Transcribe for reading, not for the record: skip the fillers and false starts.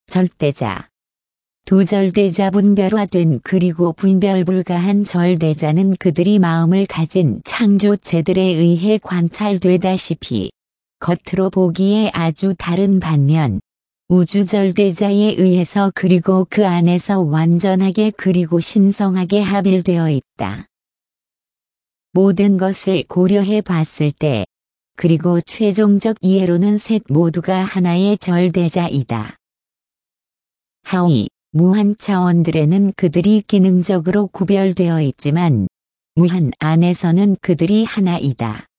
절대자. 두 절대자 분별화된 그리고 분별 불가한 절대자는 그들이 마음을 가진 창조체들에 의해 관찰되다시피 겉으로 보기에 아주 다른 반면 우주절대자에 의해서 그리고 그 안에서 완전하게 그리고 신성하게 합일되어 있다. 모든 것을 고려해 봤을 때 그리고 최종적 이해로는 셋 모두가 하나의 절대자이다. 하위, 무한 차원들에는 그들이 기능적으로 구별되어 있지만 무한 안에서는 그들이 하나이다.